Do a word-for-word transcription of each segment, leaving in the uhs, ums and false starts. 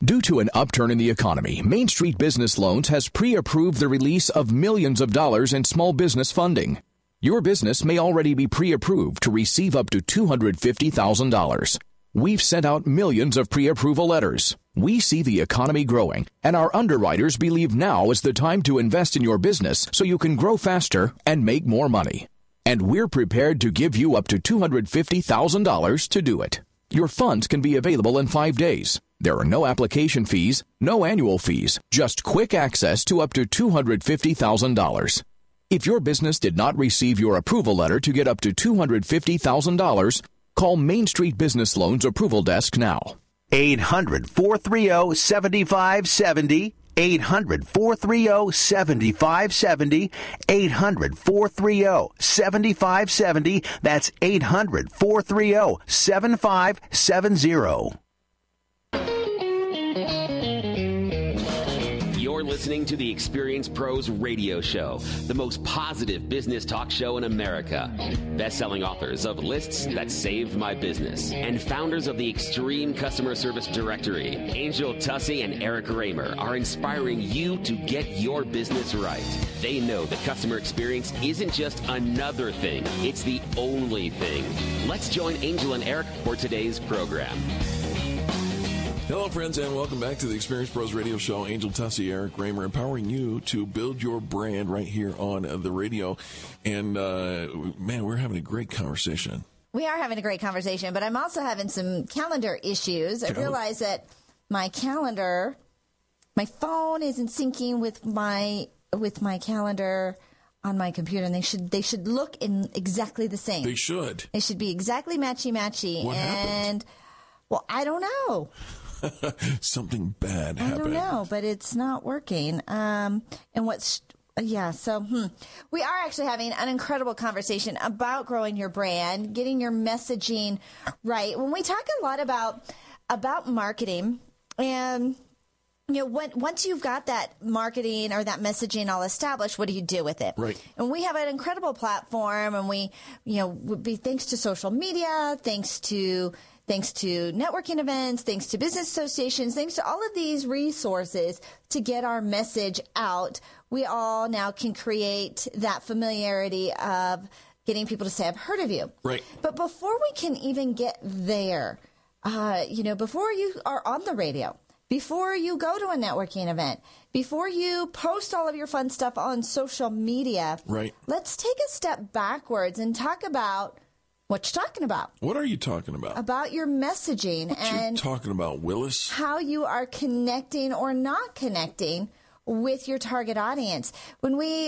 Due to an upturn in the economy, Main Street Business Loans has pre-approved the release of millions of dollars in small business funding. Your business may already be pre-approved to receive up to two hundred fifty thousand dollars. We've sent out millions of pre-approval letters. We see the economy growing, and our underwriters believe now is the time to invest in your business so you can grow faster and make more money. And we're prepared to give you up to two hundred fifty thousand dollars to do it. Your funds can be available in five days. There are no application fees, no annual fees, just quick access to up to two hundred fifty thousand dollars. If your business did not receive your approval letter to get up to two hundred fifty thousand dollars, call Main Street Business Loans Approval Desk now. eight hundred, four three zero, seven five seven zero. eight hundred, four three zero, seven five seven zero. eight hundred, four three zero, seven five seven zero. That's eight hundred, four three zero, seven five seven zero. You're listening to the Experience Pros Radio Show, the most positive business talk show in America. Best-selling authors of Lists That Saved My Business and founders of the Extreme Customer Service Directory, Angel Tussey and Eric Raymer, are inspiring you to get your business right. They know that customer experience isn't just another thing, it's the only thing. Let's join Angel and Eric for today's program. Hello, friends, and welcome back to the Experience Pros Radio Show. Angel Tussey, Eric Raymer, empowering you to build your brand right here on the radio. And, uh, man, we're having a great conversation. We are having a great conversation, but I'm also having some calendar issues. I realize that my calendar, my phone isn't syncing with my with my calendar on my computer, and they should they should look in exactly the same. They should. They should be exactly matchy-matchy. What and, happened? Well, I don't know. Something bad happened. I don't know, but it's not working. Um, and what's, yeah, so hmm. we are actually having an incredible conversation about growing your brand, getting your messaging right. When we talk a lot about about marketing, and you know, when, once you've got that marketing or that messaging all established, what do you do with it? Right. And we have an incredible platform, and we, you know, would be thanks to social media, thanks to Thanks to networking events, thanks to business associations, thanks to all of these resources to get our message out, we all now can create that familiarity of getting people to say, I've heard of you. Right. But before we can even get there, uh, you know, before you are on the radio, before you go to a networking event, before you post all of your fun stuff on social media, right. Let's take a step backwards and talk about what you're talking about. What are you talking about? About your messaging what and you talking about, Willis? How you are connecting or not connecting with your target audience. When we,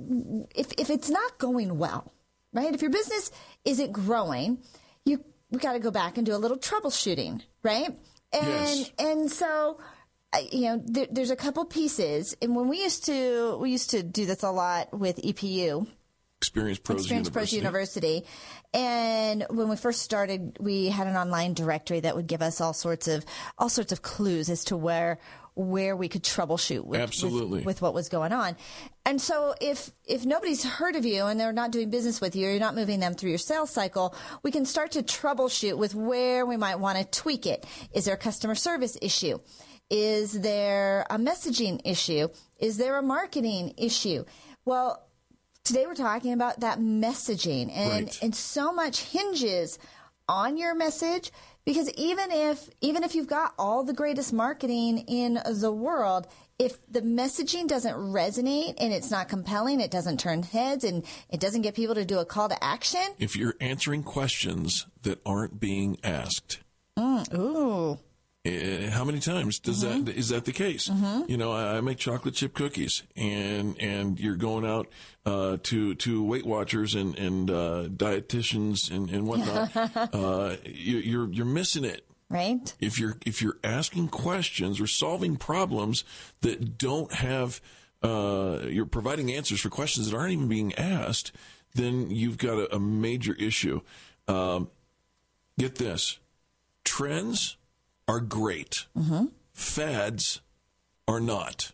if if it's not going well, right? If your business isn't growing, you we got to go back and do a little troubleshooting, right? And yes. and so. You know, there, there's a couple pieces, and when we used to we used to do this a lot with E P U. Experience Pros Experience University. Pros University. And when we first started, we had an online directory that would give us all sorts of all sorts of clues as to where where we could troubleshoot with, Absolutely. with, with what was going on. And so if if nobody's heard of you and they're not doing business with you, or you're not moving them through your sales cycle, we can start to troubleshoot with where we might want to tweak it. Is there a customer service issue? Is there a messaging issue? Is there a marketing issue? Well, today we're talking about that messaging, and, right. and so much hinges on your message, because even if even if you've got all the greatest marketing in the world, if the messaging doesn't resonate and it's not compelling, it doesn't turn heads, and it doesn't get people to do a call to action. If you're answering questions that aren't being asked. Mm, ooh. Uh, how many times does mm-hmm. that is that the case? Mm-hmm. You know, I, I make chocolate chip cookies, and and you're going out uh, to to Weight Watchers and and uh, dietitians and and whatnot. uh, you, you're you're missing it, right? If you're if you're asking questions or solving problems that don't have, uh, you're providing answers for questions that aren't even being asked, then you've got a, a major issue. Um, get this, trends are great. Mm-hmm. Fads are not.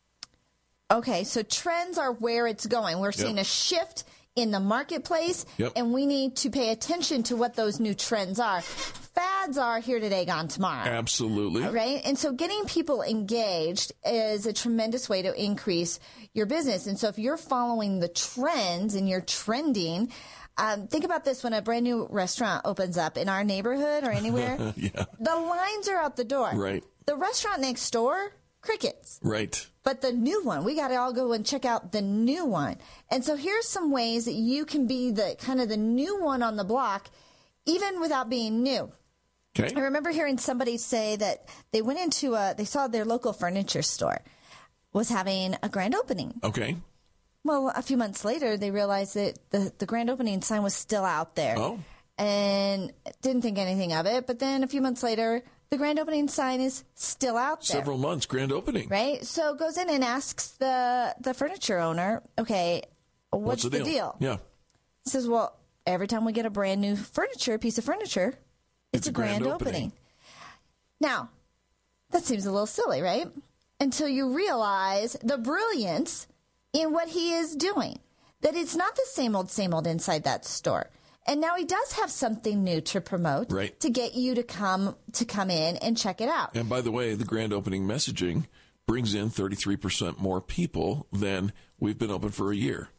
Okay, so trends are where it's going. We're seeing yep. a shift in the marketplace, yep. and we need to pay attention to what those new trends are. fads are here today, gone tomorrow. Absolutely. Right? And so getting people engaged is a tremendous way to increase your business. And so if you're following the trends and you're trending, um, think about this: when a brand new restaurant opens up in our neighborhood or anywhere, yeah. the lines are out the door. Right. The restaurant next door, crickets. Right. But the new one, we got to all go and check out the new one. And so here's some ways that you can be the kind of the new one on the block, even without being new. Okay. I remember hearing somebody say that they went into a, they saw their local furniture store was having a grand opening. Okay. Well, a few months later, they realized that the, the grand opening sign was still out there. Oh. And didn't think anything of it. But then a few months later, the grand opening sign is still out there. Several months, grand opening. Right? So goes in and asks the, the furniture owner, okay, what's, What's the, the deal? deal? Yeah. He says, well, every time we get a brand new furniture, piece of furniture, it's, It's a a grand grand, opening. opening. Now, that seems a little silly, right? Until you realize the brilliance in what he is doing. That it's not the same old, same old inside that store. And now he does have something new to promote, right, to get you to come to come in and check it out. And by the way, the grand opening messaging brings in thirty-three percent more people than we've been open for a year.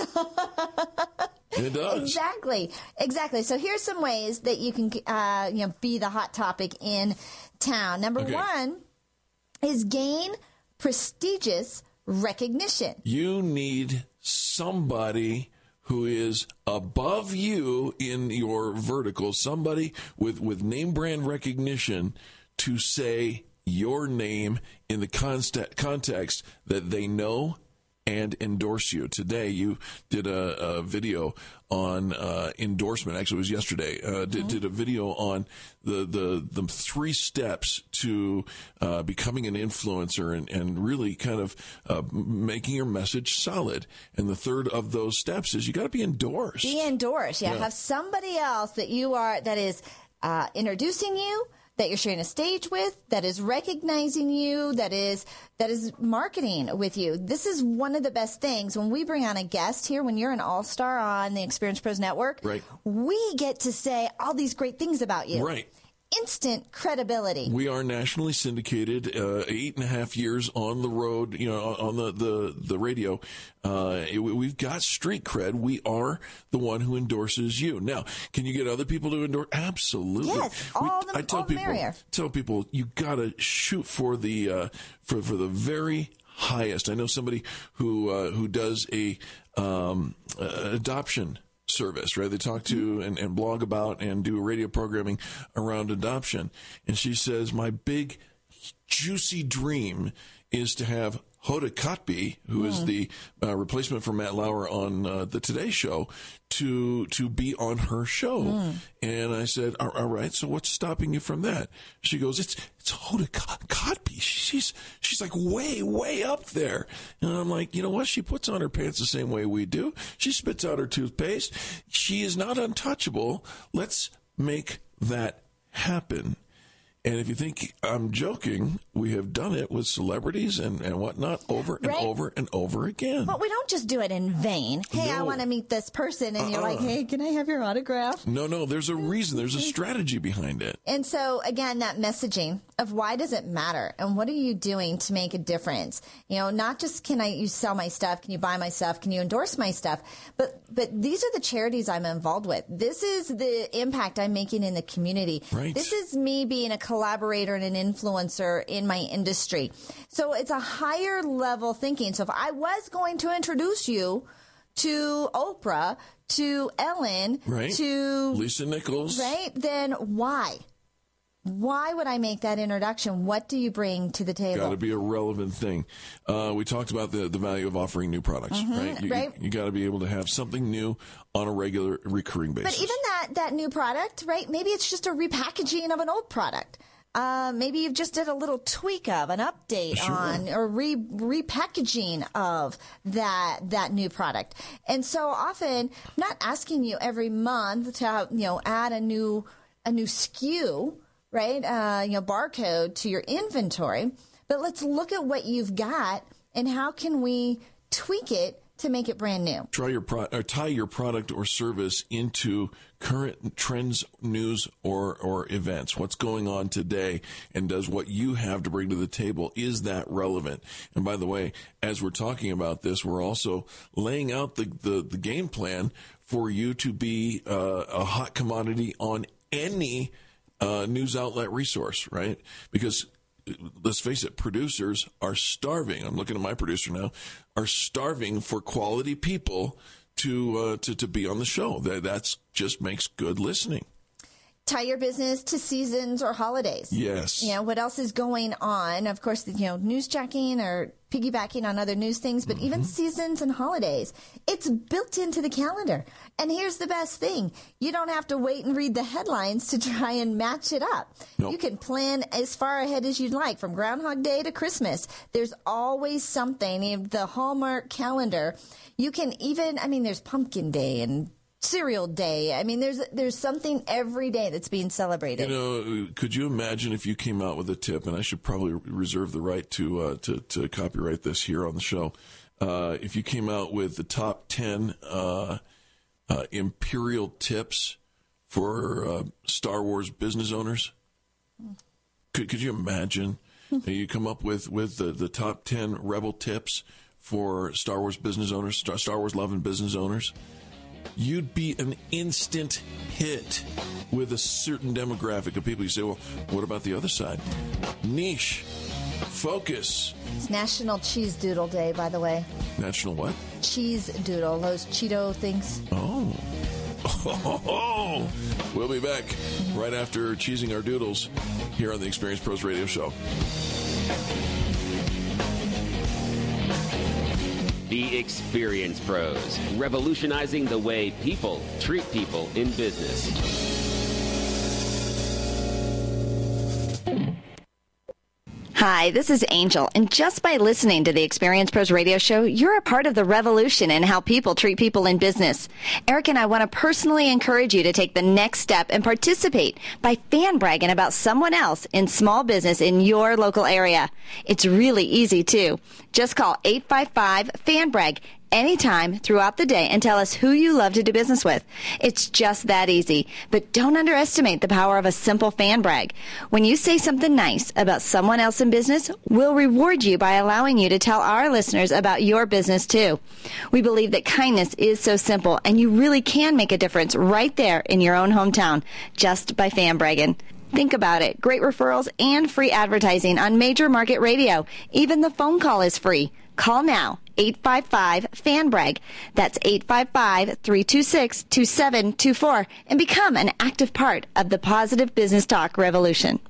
It does. Exactly. Exactly. So here's some ways that you can uh, you know, be the hot topic in town. Number Okay. one is gain prestigious recognition. You need somebody who is above you in your vertical, somebody with, with name brand recognition to say your name in the const- context that they know and endorse you. Today, you did a, a video on uh, endorsement. Actually, it was yesterday. Uh, did, Mm-hmm. did a video on the the, the three steps to uh, becoming an influencer and, and really kind of uh, making your message solid. And the third of those steps is you got to be endorsed. Be endorsed. Yeah. Yeah. Have somebody else that you are, that is uh, introducing you, that you're sharing a stage with, that is recognizing you, that is that is marketing with you. This is one of the best things. When we bring on a guest here, when you're an all-star on the Experience Pros Network, Right. we get to say all these great things about you. Right. Instant credibility. We are nationally syndicated, uh, eight and a half years on the road, you know, on the, the, the radio. Uh, it, we've got street cred. We are the one who endorses you. Now, can you get other people to endorse? Absolutely. Yes, all the- I tell all the people, merrier. tell people, you gotta shoot for the, uh, for, for the very highest. I know somebody who, uh, who does a, um, uh, adoption service, right? They talk to and, and blog about and do radio programming around adoption. And she says, my big, juicy dream is to have Hoda Kotb, who is the uh, replacement for Matt Lauer on uh, the Today Show, to to be on her show. Mm. And I said, all, all right, so what's stopping you from that? She goes, it's it's Hoda Kotb. She's she's like way, way up there. And I'm like, you know what? She puts on her pants the same way we do. She spits out her toothpaste. She is not untouchable. Let's make that happen. And if you think I'm joking, we have done it with celebrities and, and whatnot over and Right. over and over again. But we don't just do it in vain. Hey, I No. want to meet this person. And you're like, Uh-uh. hey, can I have your autograph? No, no, there's a reason. There's a strategy behind it. And so, again, that messaging of why does it matter and what are you doing to make a difference? You know, not just can I you sell my stuff, can you buy my stuff, can you endorse my stuff, but but these are the charities I'm involved with. This is the impact I'm making in the community. Right. This is me being a collaborator and an influencer in my industry. So it's a higher level thinking. So if I was going to introduce you to Oprah, to Ellen, Right. to Lisa Nichols. right, then why? Why would I make that introduction? What do you bring to the table? Got to be a relevant thing. Uh, we talked about the, the value of offering new products, right? You, right. you, you got to be able to have something new on a regular, recurring basis. But even that, that new product, right? Maybe it's just a repackaging of an old product. Uh, maybe you've just did a little tweak of an update Sure. on or re, repackaging of that that new product. And so often, I'm not asking you every month to you know add a new a new S K U, right? Uh, you know, barcode to your inventory. But let's look at what you've got and how can we tweak it to make it brand new. Try your pro- or tie your product or service into current trends, news, or or events. What's going on today, and does what you have to bring to the table, is that relevant? And by the way, as we're talking about this, we're also laying out the the, the game plan for you to be uh, a hot commodity on any uh, news outlet resource, right? Because let's face it, producers are starving. I'm looking at my producer now, are starving for quality people to uh, to, to be on the show. That that's just makes good listening. Tie your business to seasons or holidays. Yes. You know, what else is going on? Of course, you know, news jacking or piggybacking on other news things, but mm-hmm. even seasons and holidays, it's built into the calendar. And here's the best thing. You don't have to wait and read the headlines to try and match it up. Nope. You can plan as far ahead as you'd like, from Groundhog Day to Christmas. There's always something. The Hallmark calendar. You can even, I mean, there's Pumpkin Day and Cereal Day. I mean, there's there's something every day that's being celebrated. You know, could you imagine if you came out with a tip, and I should probably reserve the right to uh, to, to copyright this here on the show, uh, if you came out with the top ten uh, uh, imperial tips for uh, Star Wars business owners? Could, could you imagine? You come up with, with the, the top ten rebel tips for Star Wars business owners, Star, Star Wars loving business owners? You'd be an instant hit with a certain demographic of people. You say, well, what about the other side? Niche. Focus. It's National Cheese Doodle Day, by the way. National what? Cheese Doodle. Those Cheeto things. Oh. Oh. We'll be back right after cheesing our doodles here on the Experience Pros Radio Show. The Experience Pros, revolutionizing the way people treat people in business. Hi, this is Angel, and just by listening to the Experience Pros Radio Show, you're a part of the revolution in how people treat people in business. Eric and I want to personally encourage you to take the next step and participate by fan bragging about someone else in small business in your local area. It's really easy, too. Just call eight five five, fan brag anytime throughout the day and tell us who you love to do business with. It's just that easy. But don't underestimate the power of a simple fan brag. When you say something nice about someone else in business, we'll reward you by allowing you to tell our listeners about your business too. We believe that kindness is so simple, and you really can make a difference right there in your own hometown just by fan bragging. Think about it. Great referrals and free advertising on major market radio. Even the phone call is free. Call now, eight five five, fan brag. That's eight five five, three two six, two seven two four, and become an active part of the positive business talk revolution.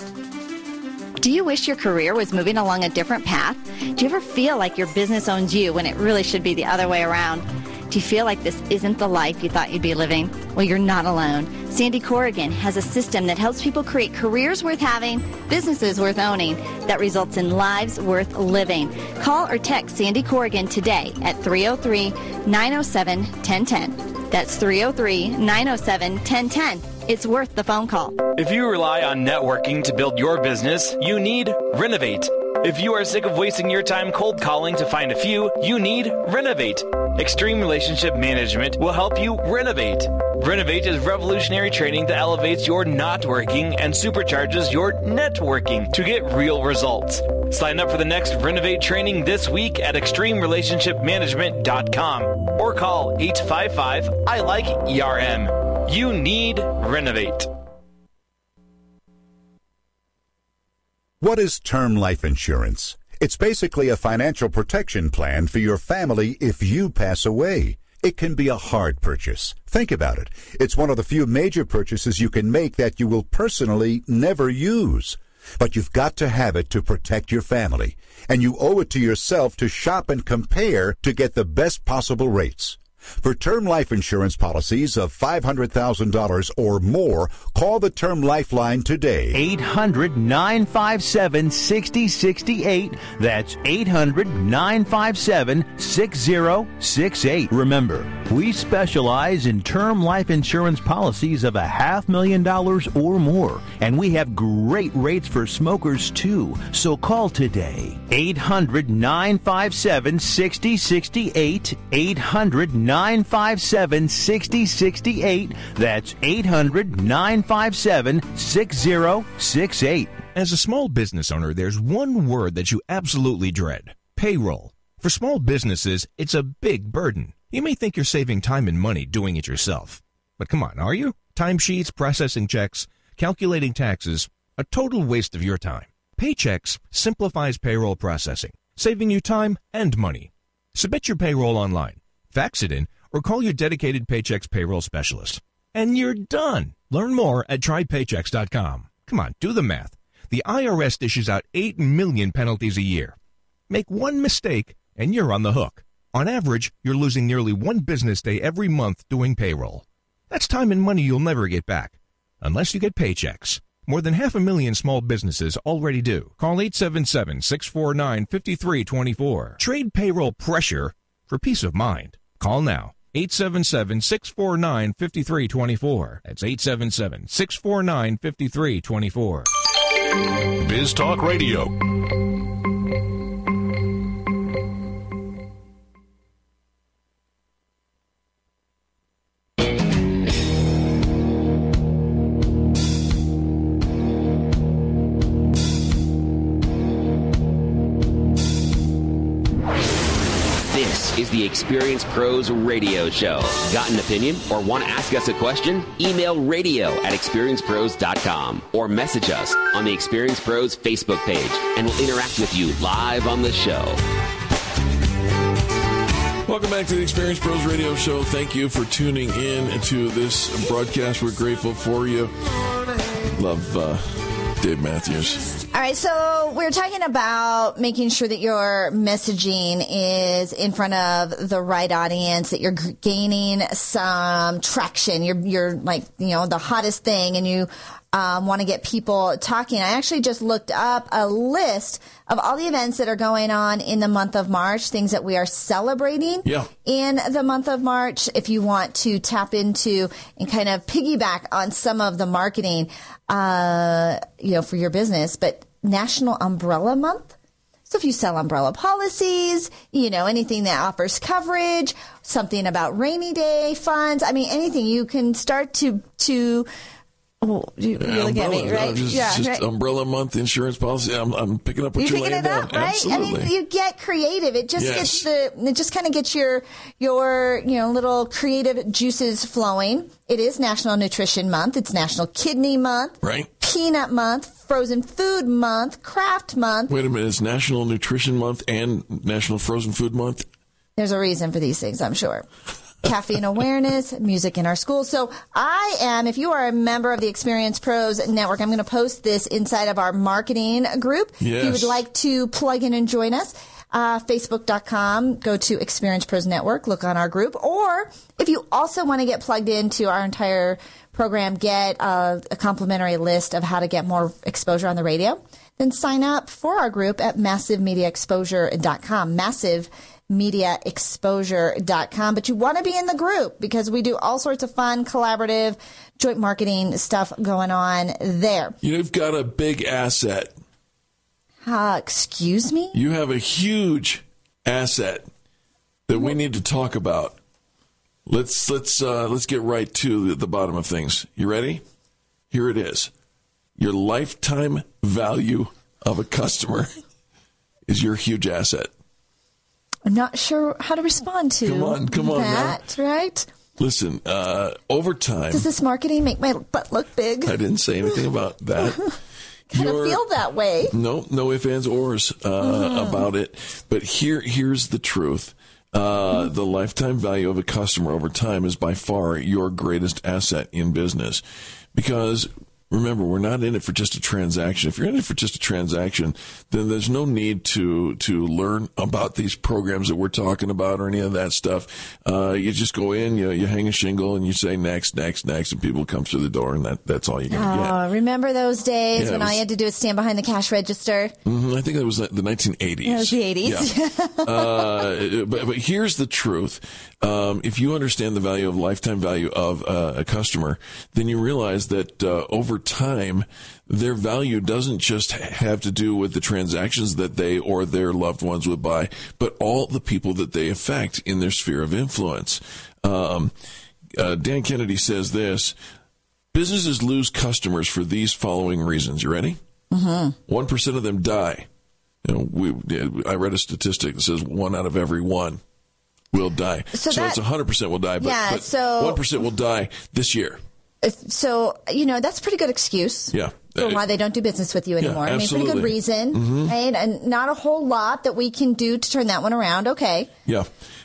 Do you wish your career was moving along a different path? Do you ever feel like your business owns you when it really should be the other way around? Do you feel like this isn't the life you thought you'd be living? Well, you're not alone. Sandy Corrigan has a system that helps people create careers worth having, businesses worth owning, that results in lives worth living. Call or text Sandy Corrigan today at three oh three, nine oh seven, one oh one oh. That's three oh three, nine oh seven, one oh one oh. It's worth the phone call. If you rely on networking to build your business, you need Renovate. If you are sick of wasting your time cold calling to find a few, you need Renovate. Extreme Relationship Management will help you renovate. Renovate is revolutionary training that elevates your not working and supercharges your networking to get real results. Sign up for the next Renovate training this week at extreme relationship management dot com or call eight five five, I like E R M. You need Renovate. What is term life insurance? It's basically a financial protection plan for your family if you pass away. It can be a hard purchase. Think about it. It's one of the few major purchases you can make that you will personally never use. But you've got to have it to protect your family, and you owe it to yourself to shop and compare to get the best possible rates. For term life insurance policies of five hundred thousand dollars or more, call the Term Lifeline today. eight hundred, nine five seven, six oh six eight. That's eight hundred, nine five seven, six oh six eight. Remember, We specialize in term life insurance policies of a half million dollars or more, and we have great rates for smokers too. So call today. eight hundred, nine five seven, six oh six eight. eight hundred, nine five seven, six oh six eight. That's eight hundred, nine five seven, six oh six eight. As a small business owner, there's one word that you absolutely dread: payroll. For small businesses, it's a big burden. You may think you're saving time and money doing it yourself. But come on, are you? Timesheets, processing checks, calculating taxes, a total waste of your time. Paychex simplifies payroll processing, saving you time and money. Submit your payroll online, fax it in, or call your dedicated Paychex payroll specialist. And you're done. Learn more at try paychex dot com. Come on, do the math. The I R S dishes out eight million penalties a year. Make one mistake, and you're on the hook. On average, you're losing nearly one business day every month doing payroll. That's time and money you'll never get back, unless you get Paychex. More than half a million small businesses already do. Call eight seven seven, six four nine, five three two four. Trade payroll pressure for peace of mind. Call now. eight seven seven, six four nine, five three two four. That's eight seven seven, six four nine, five three two four. Biz Talk Radio. This is the Experience Pros Radio Show. Got an opinion or want to ask us a question? Email radio at experience pros dot com or message us on the Experience Pros Facebook page, and we'll interact with you live on the show. Welcome back to the Experience Pros Radio Show. Thank you for tuning in to this broadcast. We're grateful for you. Love uh, Dave Matthews. All right, so we're talking about making sure that your messaging is in front of the right audience, that you're gaining some traction. You're, you're like, you know, the hottest thing, and you um, want to get people talking. I actually just looked up a list of all the events that are going on in the month of March, things that we are celebrating yeah. in the month of March. If you want to tap into and kind of piggyback on some of the marketing, uh, you know, for your business, but National Umbrella Month. So if you sell umbrella policies, you know, anything that offers coverage, something about rainy day funds, I mean, anything you can start to, to, oh, you, yeah, you're looking at me, right? No, just, yeah, just right. Umbrella Month insurance policy. I'm, I'm picking up what you're, you're picking laying it up, down. right? Absolutely. I mean, you get creative. It just yes. gets the, it just kind of gets your, your, you know, little creative juices flowing. It is National Nutrition Month. It's National Kidney Month. Right. Peanut Month, Frozen Food Month, Craft Month. Wait a minute. It's National Nutrition Month and National Frozen Food Month? There's a reason for these things, I'm sure. Caffeine awareness, music in our schools. So I am, if you are a member of the Experience Pros Network, I'm going to post this inside of our marketing group. Yes. If you would like to plug in and join us, uh, facebook dot com, go to Experience Pros Network, look on our group. Or if you also want to get plugged into our entire program, get uh, a complimentary list of how to get more exposure on the radio, then sign up for our group at massive media exposure dot com. Massive media exposure dot com. But you want to be in the group because we do all sorts of fun, collaborative, joint marketing stuff going on there. You've got a big asset. Uh, excuse me? You have a huge asset that we need to talk about. Let's let's uh, let's get right to the bottom of things. You ready? Here it is. Your lifetime value of a customer is your huge asset. I'm not sure how to respond to come on, come on that, now. right? Listen, uh, over time... Does this marketing make my butt look big? I didn't say anything about that. kind of feel that way. No, no ifs, ands, ors uh, mm. about it. But here, here's the truth. Uh, the lifetime value of a customer over time is by far your greatest asset in business. Because Remember, we're not in it for just a transaction. If you're in it for just a transaction, then there's no need to to learn about these programs that we're talking about or any of that stuff. Uh, you just go in, you you hang a shingle, and you say next, next, next, and people come through the door, and that, that's all you're going to oh, get. Remember those days Yeah, when was, all you had to do is stand behind the cash register? Mm-hmm, I think that was the nineteen eighties. It was the eighties. Yeah. uh, but, but here's the truth. Um, if you understand the value of lifetime value of uh, a customer, then you realize that uh, over time, their value doesn't just have to do with the transactions that they or their loved ones would buy, but all the people that they affect in their sphere of influence. Um, uh, Dan Kennedy says this: businesses lose customers for these following reasons. You ready? Mm-hmm. One percent of them die. You know, we, I read a statistic that says one out of every one will die. So, so that, it's one hundred percent will die, but, yeah, but so, one percent will die this year. So, you know, that's a pretty good excuse yeah. for why they don't do business with you anymore. Yeah, I mean, pretty good reason, mm-hmm. right? And not a whole lot that we can do to turn that one around. Okay. Yeah.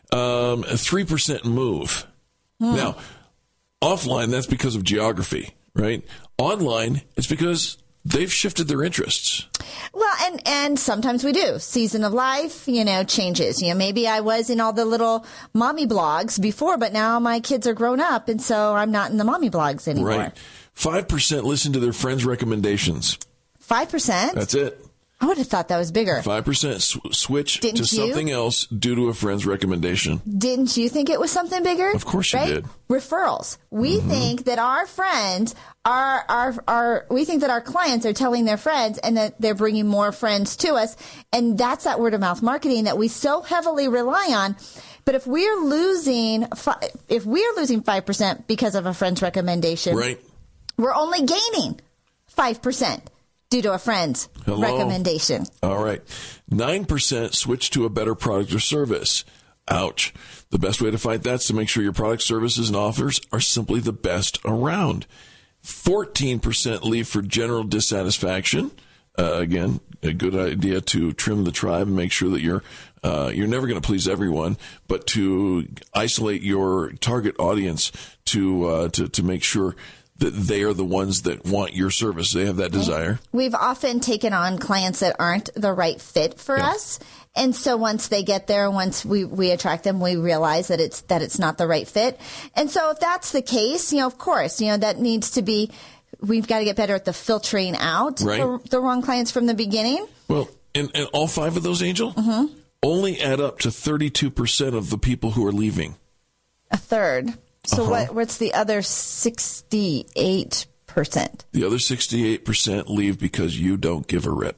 Um, three percent move. Hmm. Now, offline, that's because of geography, right? Online, it's because they've shifted their interests. Well, and, and sometimes we do. Season of life, you know, changes. You know, maybe I was in all the little mommy blogs before, but now my kids are grown up, and so I'm not in the mommy blogs anymore. Right. five percent listen to their friends' recommendations. five percent? That's it. I would have thought that was bigger. five percent sw- switch Didn't to you? something else due to a friend's recommendation. Didn't you think it was something bigger? Of course you right? did. Referrals. We mm-hmm. think that our friends are, are, are, we think that our clients are telling their friends and that they're bringing more friends to us. And that's that word of mouth marketing that we so heavily rely on. But if we're losing, if we're losing five percent because of a friend's recommendation, right. we're only gaining five percent. Due to a friend's Hello. recommendation. All right. nine percent switch to a better product or service. Ouch. The best way to fight that is to make sure your product, services, and offers are simply the best around. fourteen percent leave for general dissatisfaction. Uh, again, a good idea to trim the tribe and make sure that you're uh, you're never going to please everyone, but to isolate your target audience to uh, to to make sure that they are the ones that want your service. They have that desire. We've often taken on clients that aren't the right fit for yeah. us. And so once they get there, once we, we attract them, we realize that it's, that it's not the right fit. And so if that's the case, you know, of course, you know, that needs to be, we've got to get better at the filtering out right. the, the wrong clients from the beginning. Well, and, and all five of those, Angel, mm-hmm. only add up to thirty-two percent of the people who are leaving. A third. So uh-huh. what? What's the other sixty-eight percent? The other sixty-eight percent leave because you don't give a rip.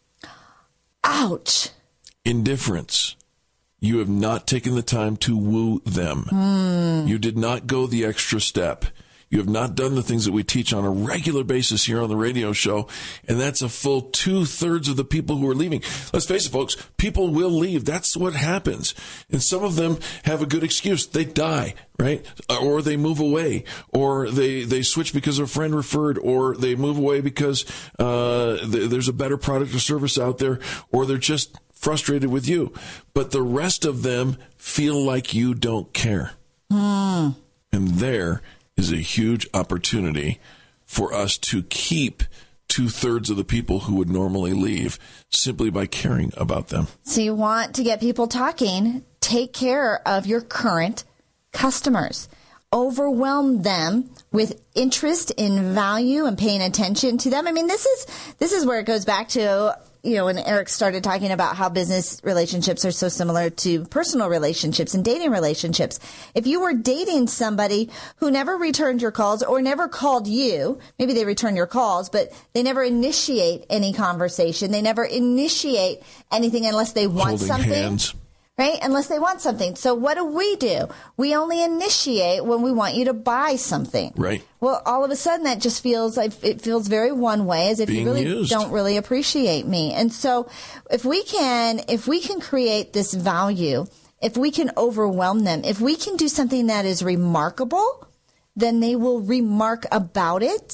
Ouch. Indifference. You have not taken the time to woo them. Mm. You did not go the extra step. You have not done the things that we teach on a regular basis here on the radio show, and that's a full two-thirds of the people who are leaving. Let's face it, folks, people will leave. That's what happens. And some of them have a good excuse. They die, right? Or they move away, or they, they switch because a friend referred, or they move away because uh, th- there's a better product or service out there, or they're just frustrated with you. But the rest of them feel like you don't care. Mm. And there is a huge opportunity for us to keep two-thirds of the people who would normally leave simply by caring about them. So you want to get people talking, take care of your current customers. Overwhelm them with interest in value and paying attention to them. I mean, this is this is where it goes back to, you know, when Eric started talking about how business relationships are so similar to personal relationships and dating relationships. If you were dating somebody who never returned your calls or never called you, maybe they return your calls, but they never initiate any conversation. They never initiate anything unless they want Holding something. Hands. Right? Unless they want something. So what do we do? We only initiate when we want you to buy something. Right. Well, all of a sudden that just feels like it feels very one way, as if Being you really used. don't really appreciate me. And so if we can, if we can create this value, if we can overwhelm them, if we can do something that is remarkable, then they will remark about it.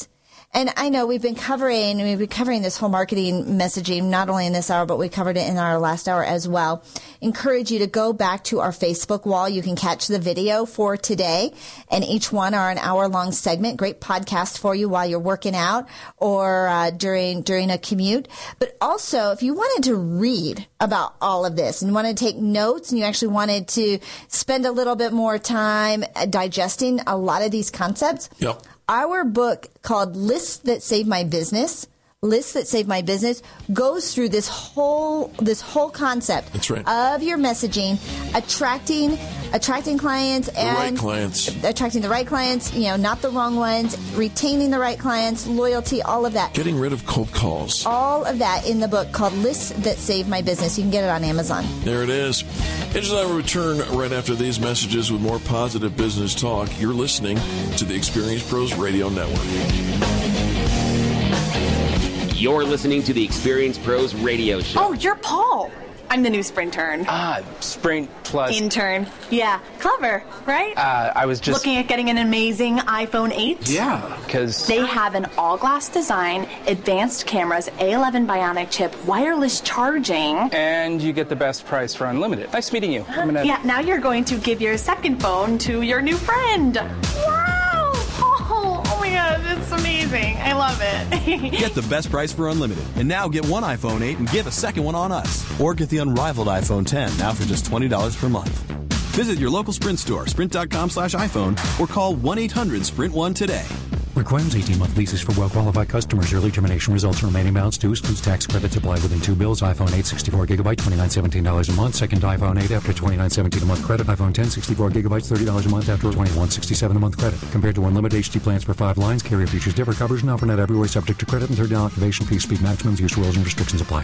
And I know we've been covering, we've been covering this whole marketing messaging, not only in this hour, but we covered it in our last hour as well. Encourage you to go back to our Facebook wall. You can catch the video for today, and each one are an hour long segment. Great podcast for you while you're working out or uh, during, during a commute. But also, if you wanted to read about all of this and wanted to take notes and you actually wanted to spend a little bit more time digesting a lot of these concepts, yep. Our book called Lists That Save My Business, Lists That Save My Business, goes through this whole this whole concept That's right. of your messaging, attracting attracting clients the and right clients, attracting the right clients, you know, not the wrong ones, retaining the right clients, loyalty, all of that. Getting rid of cold calls. All of that in the book called Lists That Save My Business. You can get it on Amazon. There it is. Angela and I will return right after these messages with more positive business talk. You're listening to the Experience Pros Radio Network. You're listening to the Experience Pros Radio Show. Oh, you're Paul. I'm the new Sprintern. Ah, Sprint Plus. Intern. Yeah, clever, right? Uh, I was just... Looking at getting an amazing iPhone eight? Yeah, because... They have an all-glass design, advanced cameras, A eleven Bionic chip, wireless charging. And you get the best price for unlimited. Nice meeting you. I'm gonna... Yeah, now you're going to give your second phone to your new friend. Wow! Oh, oh my God, it's amazing. I love it. Get the best price for unlimited. And now get one iPhone eight and get a second one on us. Or get the unrivaled iPhone ten now for just twenty dollars per month. Visit your local Sprint store, sprint.com slash iPhone, or call one eight hundred sprint one today. Requires eighteen-month leases for well-qualified customers. Early termination results in remaining balance due. Excludes tax credits applied within two bills. iPhone eight, sixty-four gigabyte, twenty-nine seventeen dollars a month. Second iPhone eight after twenty-nine seventeen a month credit. iPhone ten, sixty-four gigabytes, thirty dollars a month after twenty-one sixty-seven a month credit. Compared to unlimited H D plans for five lines. Carrier features differ. Coverage not for net everywhere subject to credit and thirty dollars activation fee. Speed maximums. Use rules and restrictions apply.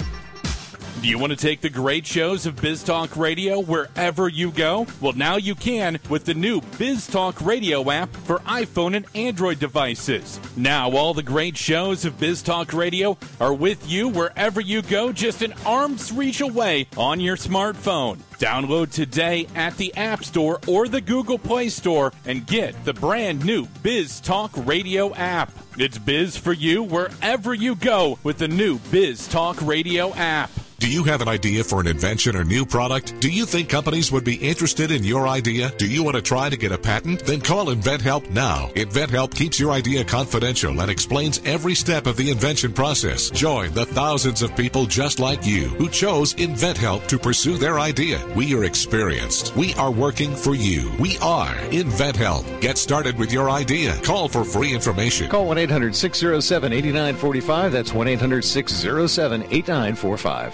Do you want to take the great shows of Biz Talk Radio wherever you go? Well, now you can with the new Biz Talk Radio app for iPhone and Android devices. Now, all the great shows of Biz Talk Radio are with you wherever you go, just an arm's reach away on your smartphone. Download today at the App Store or the Google Play Store and get the brand new Biz Talk Radio app. It's biz for you wherever you go with the new Biz Talk Radio app. Do you have an idea for an invention or new product? Do you think companies would be interested in your idea? Do you want to try to get a patent? Then call InventHelp now. InventHelp keeps your idea confidential and explains every step of the invention process. Join the thousands of people just like you who chose InventHelp to pursue their idea. We are experienced. We are working for you. We are InventHelp. Get started with your idea. Call for free information. Call one eight hundred six oh seven eight nine four five. That's one eight hundred six oh seven eight nine four five.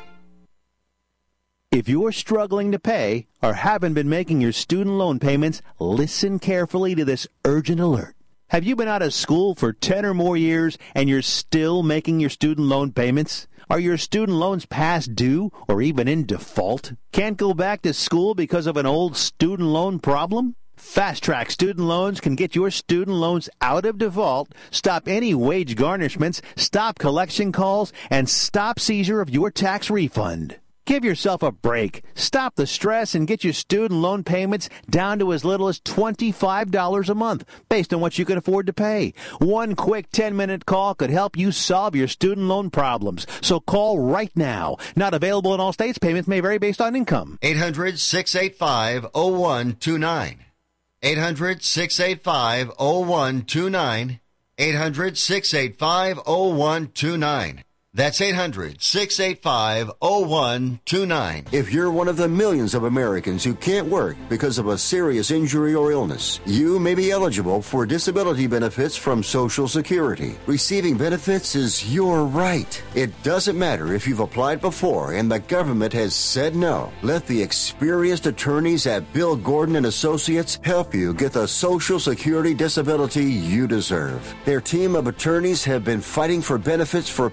If you're struggling to pay or haven't been making your student loan payments, listen carefully to this urgent alert. Have you been out of school for ten or more years and you're still making your student loan payments? Are your student loans past due or even in default? Can't go back to school because of an old student loan problem? Fast Track Student Loans can get your student loans out of default, stop any wage garnishments, stop collection calls, and stop seizure of your tax refund. Give yourself a break. Stop the stress and get your student loan payments down to as little as twenty-five dollars a month, based on what you can afford to pay. One quick ten-minute call could help you solve your student loan problems. So call right now. Not available in all states. Payments may vary based on income. eight hundred six eight five oh one two nine. eight hundred six eight five oh one two nine. eight hundred six eight five oh one two nine. That's eight hundred six eight five oh one two nine. If you're one of the millions of Americans who can't work because of a serious injury or illness, you may be eligible for disability benefits from Social Security. Receiving benefits is your right. It doesn't matter if you've applied before and the government has said no. Let the experienced attorneys at Bill Gordon and Associates help you get the Social Security disability you deserve. Their team of attorneys have been fighting for benefits for people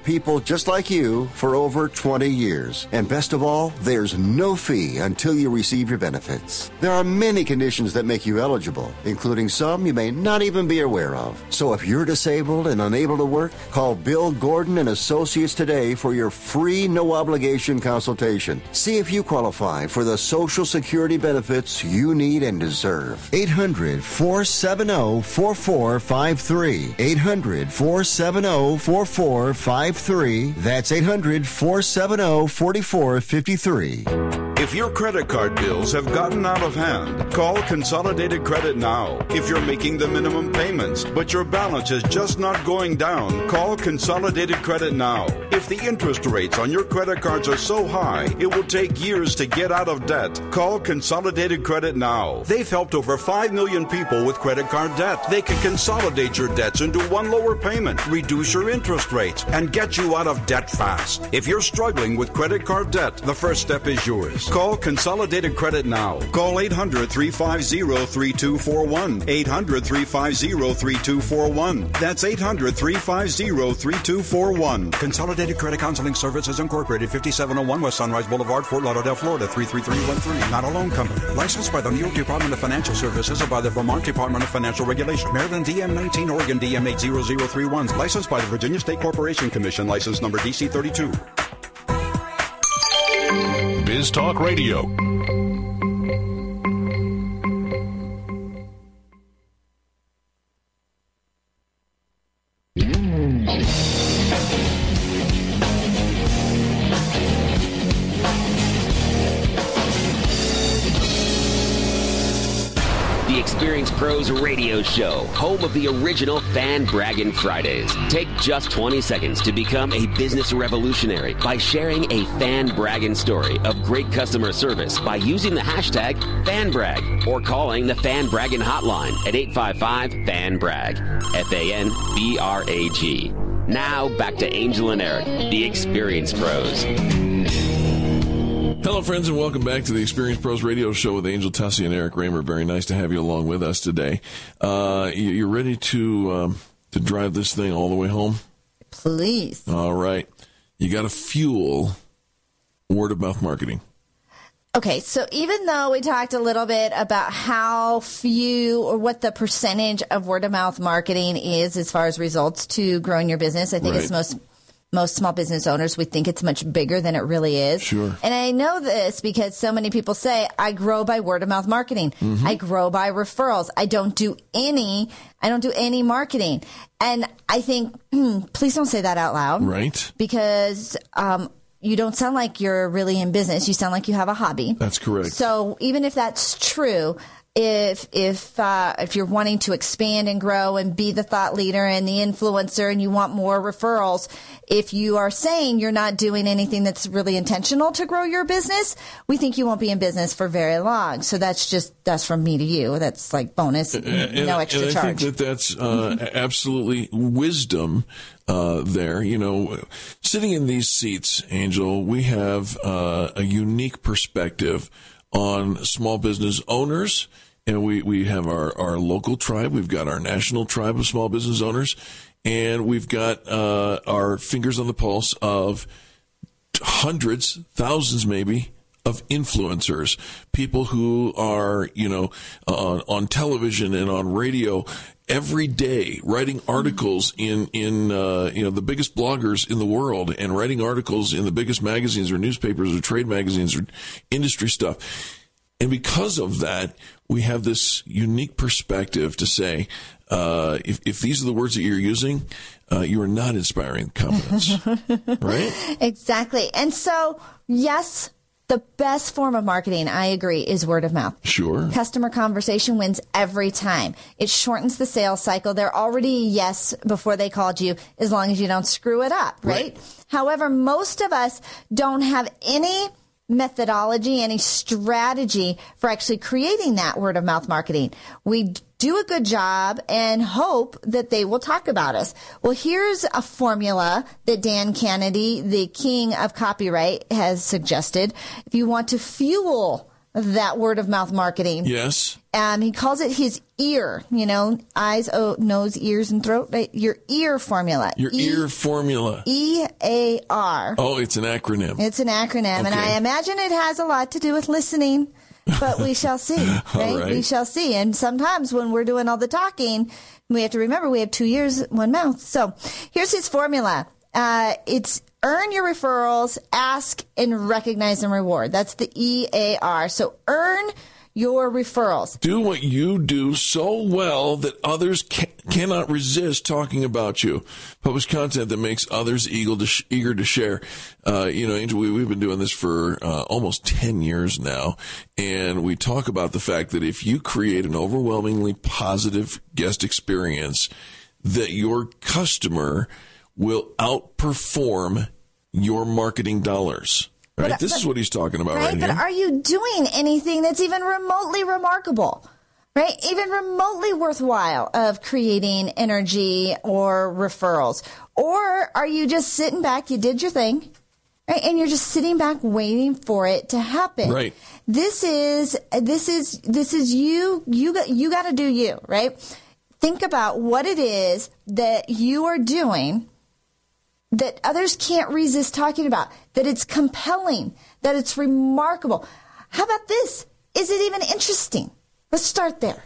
just like you for over twenty years. And best of all, there's no fee until you receive your benefits. There are many conditions that make you eligible, including some you may not even be aware of. So if you're disabled and unable to work, call Bill Gordon and Associates today for your free, no-obligation consultation. See if you qualify for the Social Security benefits you need and deserve. eight hundred, four seven zero, four four five three. eight hundred, four seven zero, four four five three. That's eight hundred, four seven zero, four four five three. If your credit card bills have gotten out of hand, call Consolidated Credit now. If you're making the minimum payments, but your balance is just not going down, call Consolidated Credit now. If the interest rates on your credit cards are so high, it will take years to get out of debt. Call Consolidated Credit now. They've helped over five million people with credit card debt. They can consolidate your debts into one lower payment, reduce your interest rates, and get you out of debt fast. If you're struggling with credit card debt, the first step is yours. Call Consolidated Credit now. Call eight hundred, three five zero, three two four one. eight hundred, three five zero, three two four one. That's eight hundred, three five zero, three two four one. Consolidated Credit Counseling Services Incorporated, fifty-seven oh one West Sunrise Boulevard, Fort Lauderdale, Florida, three three three one three. Not a loan company. Licensed by the New York Department of Financial Services or by the Vermont Department of Financial Regulation. Maryland D M nineteen, Oregon D M eight zero zero three one. Licensed by the Virginia State Corporation Commission. License number D C thirty-two. Biz Talk Radio. The Experience Pros Radio Show, home of the original Fan Braggin' Fridays. Take just twenty seconds to become a business revolutionary by sharing a fan braggin' story of great customer service by using the hashtag FanBrag or calling the Fan Braggin' hotline at eight five five, fan brag. F A N B R A G. Now back to Angel and Eric, the Experience Pros. Hello, friends, and welcome back to the Experience Pros Radio Show with Angel Tussey and Eric Raymer. Very nice to have you along with us today. Uh, you're ready to um, to drive this thing all the way home? Please. All right. You got to fuel word-of-mouth marketing. Okay, so even though we talked a little bit about how few or what the percentage of word-of-mouth marketing is as far as results to growing your business, I think Right. it's most most small business owners, we think it's much bigger than it really is. Sure. And I know this because so many people say, I grow by word of mouth marketing. Mm-hmm. I grow by referrals. I don't do any, I don't do any marketing. And I think, please don't say that out loud. Right. Because, um, you don't sound like you're really in business. You sound like you have a hobby. That's correct. So even if that's true, if if uh, if you're wanting to expand and grow and be the thought leader and the influencer and you want more referrals, if you are saying you're not doing anything that's really intentional to grow your business, we think you won't be in business for very long. So that's just that's from me to you. That's like bonus, And, no extra and I charge. think that that's uh, absolutely wisdom uh, there. You know, sitting in these seats, Angel, we have uh, a unique perspective on small business owners. And we, we have our, our local tribe. We've got our national tribe of small business owners. And we've got uh, our fingers on the pulse of hundreds, thousands maybe, of influencers, people who are, you know, on, on television and on radio every day, writing articles in, in uh, you know, the biggest bloggers in the world and writing articles in the biggest magazines or newspapers or trade magazines or industry stuff. And because of that, we have this unique perspective to say, uh, if, if these are the words that you're using, uh, you are not inspiring confidence, right? Exactly. And so, yes, the best form of marketing, I agree, is word of mouth. Sure. Customer conversation wins every time. It shortens the sales cycle. They're already a yes before they called you, as long as you don't screw it up, right? right? However, most of us don't have any methodology, any strategy for actually creating that word of mouth marketing. We do a good job and hope that they will talk about us. Well, here's a formula that Dan Kennedy, the king of copyright, has suggested. If you want to fuel that word of mouth marketing. Yes. Um, he calls it his ear, you know, eyes, oh, nose, ears, and throat. Right? Your ear formula. Your e- ear formula. E A R. Oh, it's an acronym. It's an acronym. Okay. And I imagine it has a lot to do with listening, but we shall see. Right? All right. We shall see. And sometimes when we're doing all the talking, we have to remember we have two ears, one mouth. So here's his formula. Uh, it's earn your referrals, ask, and recognize and reward. That's the E A R. So earn your referrals. Do what you do so well that others ca- cannot resist talking about you. Publish content that makes others eager to, sh- eager to share. Uh, you know, Angel, we, we've been doing this for uh, almost ten years now, and we talk about the fact that if you create an overwhelmingly positive guest experience, that your customer will outperform your marketing dollars. Right? But, this but, is what he's talking about right, right but here. are you doing anything that's even remotely remarkable? Right? Even remotely worthwhile of creating energy or referrals? Or are you just sitting back, you did your thing, right? And you're just sitting back waiting for it to happen. Right. This is, this is, this is you, you got, you got to do you, right? Think about what it is that you are doing that others can't resist talking about, that it's compelling, that it's remarkable. How about this? Is it even interesting? Let's start there.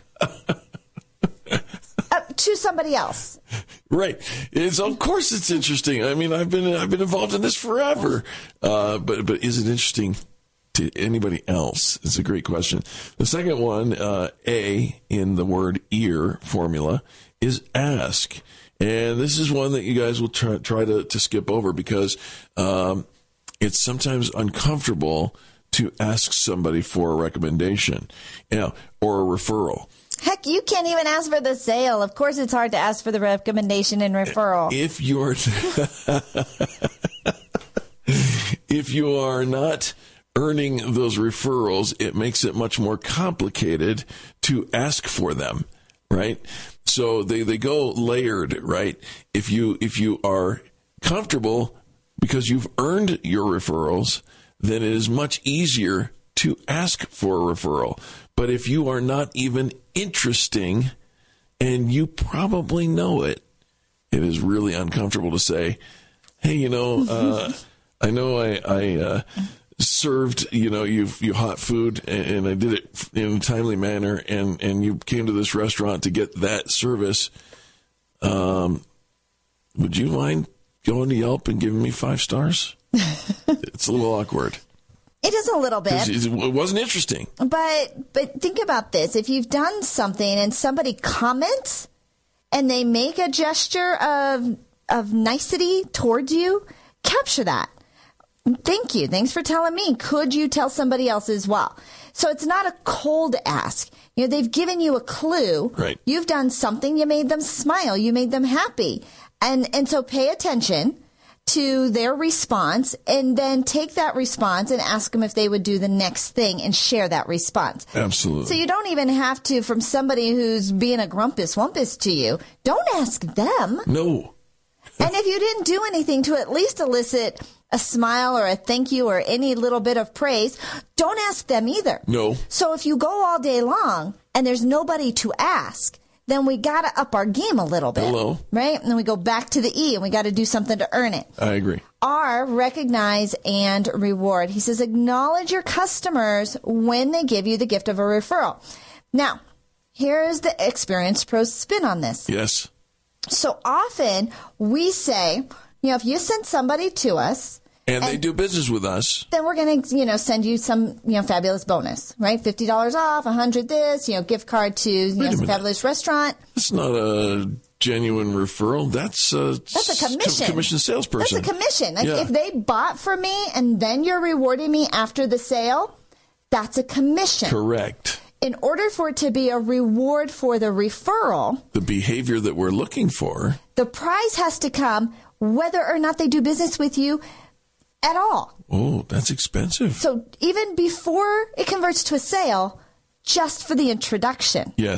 uh, to somebody else. Right. It's of course it's interesting. I mean, I've been I've been involved in this forever. Uh, but but is it interesting to anybody else? It's a great question. The second one, uh, A in the word ear formula, is ask. And this is one that you guys will try, try to, to skip over because um, it's sometimes uncomfortable to ask somebody for a recommendation, you know, or a referral. Heck, you can't even ask for the sale. Of course, it's hard to ask for the recommendation and referral. If you're if you are not earning those referrals, it makes it much more complicated to ask for them, right? So they, they go layered, right? If you if you are comfortable because you've earned your referrals, then it is much easier to ask for a referral. But if you are not even interesting and you probably know it, it is really uncomfortable to say, hey, you know, uh, I know I, I uh, served, you know, you you hot food and, and I did it in a timely manner and, and you came to this restaurant to get that service. Um, would you mind going to Yelp and giving me five stars? It's a little awkward. It is a little bit. It wasn't interesting. But but think about this. If you've done something and somebody comments and they make a gesture of of nicety towards you, capture that. Thank you. Thanks for telling me. Could you tell somebody else as well? So it's not a cold ask. You know, they've given you a clue. Right. You've done something. You made them smile. You made them happy. And and so pay attention to their response and then take that response and ask them if they would do the next thing and share that response. Absolutely. So you don't even have to, from somebody who's being a grumpus wumpus to you, don't ask them. No. And if you didn't do anything to at least elicit a smile or a thank you or any little bit of praise, don't ask them either. No. So if you go all day long and there's nobody to ask, then we got to up our game a little bit. Hello. Right? And then we go back to the E and we got to do something to earn it. I agree. R, recognize and reward. He says, acknowledge your customers when they give you the gift of a referral. Now, here's the Experience Pros spin on this. Yes. So often we say, you know, if you send somebody to us, And, and they do business with us, then we're going to, you know, send you some, you know, fabulous bonus, right? fifty dollars off, one hundred this, you know, gift card to, you know, some fabulous restaurant. That's not a genuine referral. That's a, That's a commission. commission salesperson. That's a commission. Like Yeah. if they bought from me and then you're rewarding me after the sale, that's a commission. Correct. In order for it to be a reward for the referral, The behavior that we're looking for. the prize has to come whether or not they do business with you at all. Oh, that's expensive. So even before it converts to a sale, just for the introduction. Yes.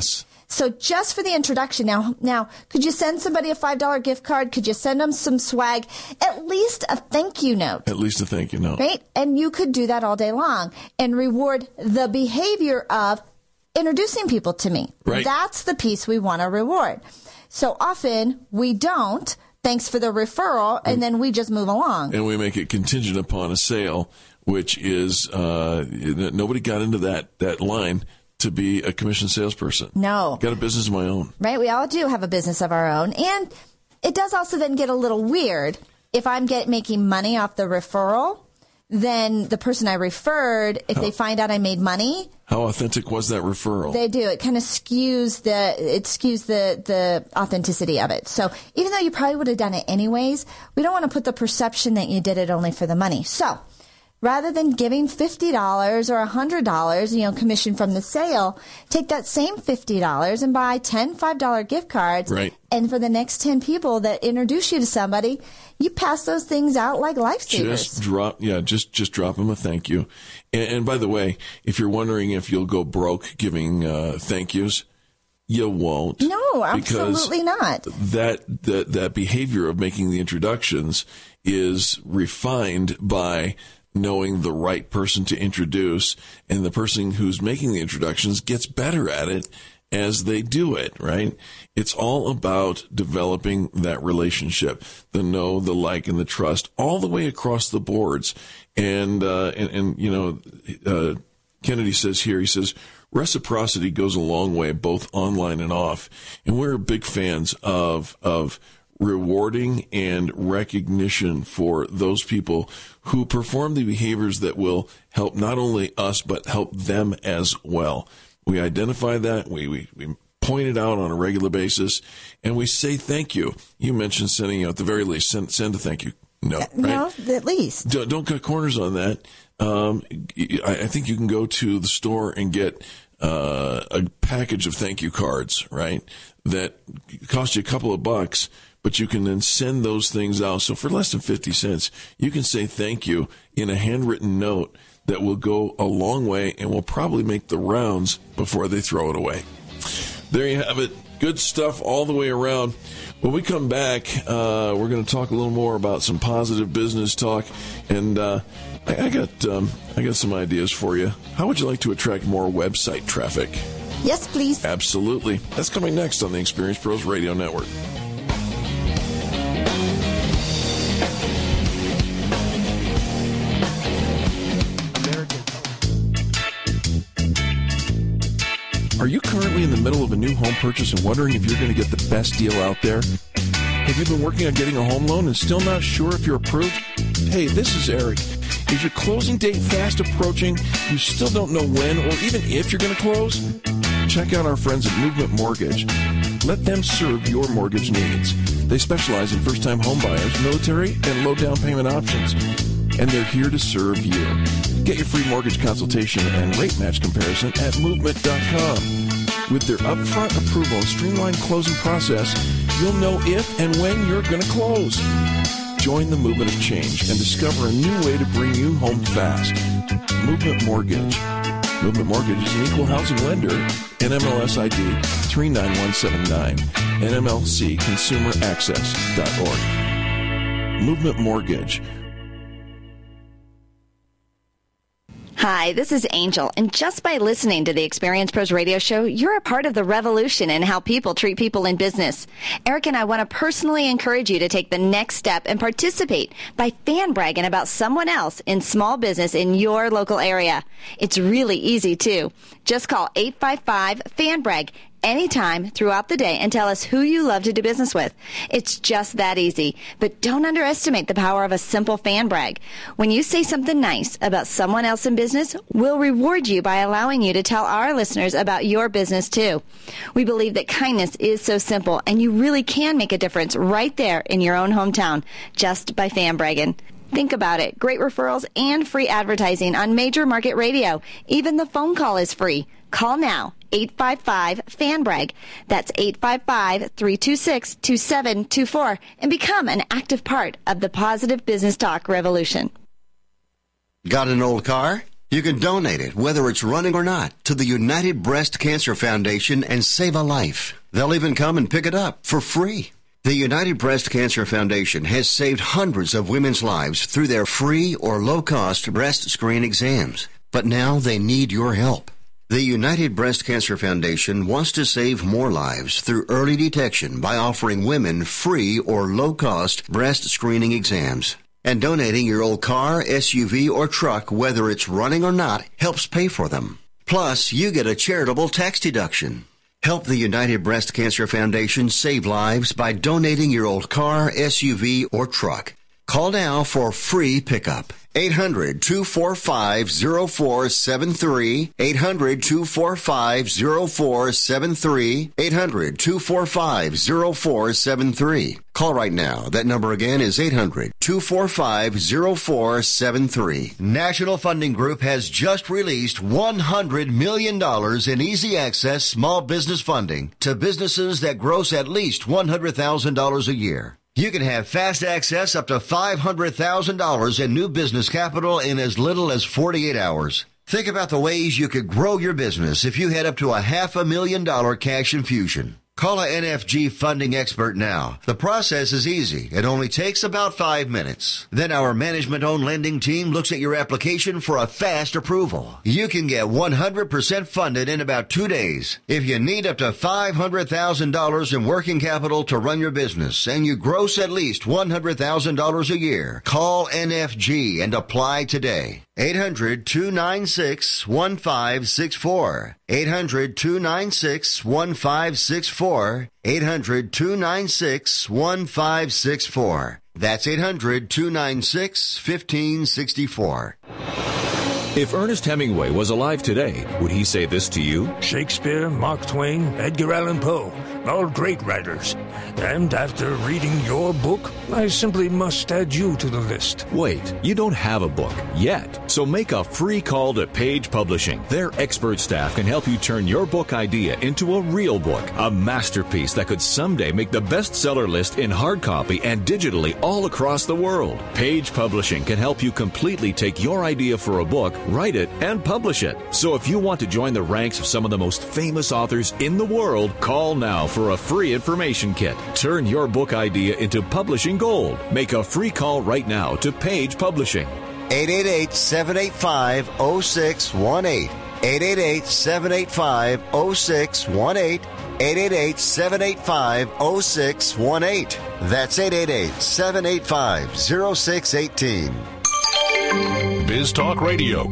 So just for the introduction, now, now, could you send somebody a five dollar gift card? Could you send them some swag? At least a thank you note. At least a thank you note. Right? And you could do that all day long and reward the behavior of introducing people to me. Right. That's the piece we want to reward. So often we don't. Thanks for the referral, and then we just move along. And we make it contingent upon a sale, which is uh, nobody got into that, that line to be a commission salesperson. No. Got a business of my own. Right? We all do have a business of our own. And it does also then get a little weird. If I'm get, making money off the referral, then the person I referred, if how, they find out I made money. How authentic was that referral? They do. It kind of skews the, it skews the, the authenticity of it. So even though you probably would have done it anyways, we don't want to put the perception that you did it only for the money. So rather than giving fifty dollars or one hundred dollars, you know, commission from the sale, take that same fifty dollars and buy ten five dollar gift cards. Right. And for the next ten people that introduce you to somebody, you pass those things out like lifesavers. Just drop, yeah, just, just drop them a thank you. And, and by the way, if you're wondering if you'll go broke giving uh, thank yous, you won't. No, absolutely not. That, that, that behavior of making the introductions is refined by knowing the right person to introduce, and the person who's making the introductions gets better at it as they do it, right? It's all about developing that relationship, the know, the like, and the trust, all the way across the boards. And, uh, and, and you know, uh, Kennedy says here, he says, reciprocity goes a long way, both online and off. And we're big fans of, of rewarding and recognition for those people who perform the behaviors that will help not only us, but help them as well. We identify that, we, we, we point it out on a regular basis, and we say thank you. You mentioned sending out, at the very least, send, send a thank you note, right? No, at least. Don't, don't cut corners on that. Um, I, I think you can go to the store and get uh, a package of thank you cards, right, that cost you a couple of bucks, but you can then send those things out. So for less than fifty cents, you can say thank you in a handwritten note that will go a long way and will probably make the rounds before they throw it away. There you have it. Good stuff all the way around. When we come back, uh, we're going to talk a little more about some positive business talk. And uh, I, I got um, I got some ideas for you. How would you like to attract more website traffic? Yes, please. Absolutely. That's coming next on the Experience Pros Radio Network. Are you currently in the middle of a new home purchase and wondering if you're going to get the best deal out there? Have you been working on getting a home loan and still not sure if you're approved? Hey, this is Eric. Is your closing date fast approaching? You still don't know when or even if you're going to close? Check out our friends at Movement Mortgage. Let them serve your mortgage needs. They specialize in first-time home buyers, military, and low down payment options. And they're here to serve you. Get your free mortgage consultation and rate match comparison at movement dot com. With their upfront approval and streamlined closing process, you'll know if and when you're going to close. Join the movement of change and discover a new way to bring you home fast. Movement Mortgage. Movement Mortgage is an equal housing lender. N M L S I D three nine one seven nine. N M L C consumer access dot org. Movement Mortgage. Hi, this is Angel, and just by listening to the Experience Pros Radio Show, you're a part of the revolution in how people treat people in business. Eric and I want to personally encourage you to take the next step and participate by fan bragging about someone else in small business in your local area. It's really easy, too. Just call eight five five, fan brag anytime throughout the day and tell us who you love to do business with. It's just that easy. But don't underestimate the power of a simple fan brag. When you say something nice about someone else in business, we'll reward you by allowing you to tell our listeners about your business too. We believe that kindness is so simple, and you really can make a difference right there in your own hometown just by fan bragging. Think about it. Great referrals and free advertising on major market radio. Even the phone call is free. Call now, eight five five, fan brag. That's eight five five, three two six, two seven two four, and become an active part of the positive business talk revolution. Got an old car? You can donate it, whether it's running or not, to the United Breast Cancer Foundation and save a life. They'll even come and pick it up for free. The United Breast Cancer Foundation has saved hundreds of women's lives through their free or low-cost breast screen exams. But now they need your help. The United Breast Cancer Foundation wants to save more lives through early detection by offering women free or low-cost breast screening exams. And donating your old car, S U V, or truck, whether it's running or not, helps pay for them. Plus, you get a charitable tax deduction. Help the United Breast Cancer Foundation save lives by donating your old car, S U V, or truck. Call now for free pickup. eight hundred, two four five, zero four seven three. eight hundred, two four five, zero four seven three. eight hundred, two four five, zero four seven three. Call right now. That number again is eight hundred, two four five, zero four seven three. National Funding Group has just released one hundred million dollars in easy access small business funding to businesses that gross at least one hundred thousand dollars a year. You can have fast access up to five hundred thousand dollars in new business capital in as little as forty-eight hours. Think about the ways you could grow your business if you had up to a half a million dollar cash infusion. Call a N F G funding expert now. The process is easy. It only takes about five minutes. Then our management-owned lending team looks at your application for a fast approval. You can get one hundred percent funded in about two days. If you need up to five hundred thousand dollars in working capital to run your business and you gross at least one hundred thousand dollars a year, call N F G and apply today. eight hundred, two nine six, one five six four. eight hundred, two nine six, one five six four. eight hundred, two nine six, one five six four. That's eight hundred, two nine six, one five six four. If Ernest Hemingway was alive today, would he say this to you? Shakespeare, Mark Twain, Edgar Allan Poe, all great writers. And after reading your book, I simply must add you to the list. Wait, you don't have a book yet. So make a free call to Page Publishing. Their expert staff can help you turn your book idea into a real book, a masterpiece that could someday make the bestseller list in hard copy and digitally all across the world. Page Publishing can help you completely take your idea for a book, write it, and publish it. So if you want to join the ranks of some of the most famous authors in the world, call now for a free information kit. Turn your book idea into publishing gold. Make a free call right now to Page Publishing. eight eight eight, seven eight five, zero six one eight. eight eight eight, seven eight five, zero six one eight. eight eight eight, seven eight five, zero six one eight. That's eight eight eight, seven eight five, zero six one eight. Biz Talk Radio.